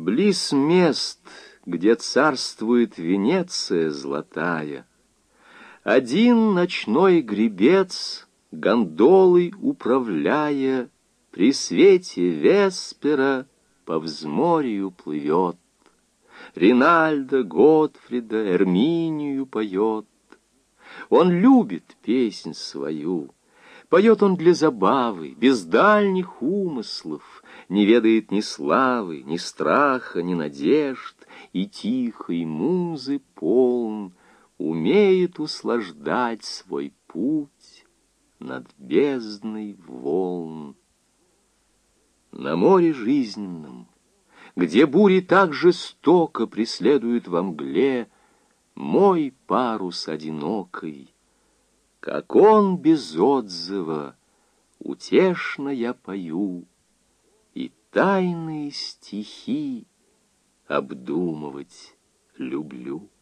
Близ мест, где царствует Венеция золотая, один ночной гребец, гондолой управляя, при свете веспера по взморью плывет. Ринальдо, Готфрида, Эрминию поет. Он любит песнь свою, поет он для забавы, без дальних умыслов, не ведает ни славы, ни страха, ни надежд, и тихой музы полн, умеет услаждать свой путь над бездной волн. На море жизненном, где бури так жестоко преследуют во мгле, мой парус одинокий, как он без отзыва, утешно я пою и тайные стихи обдумывать люблю.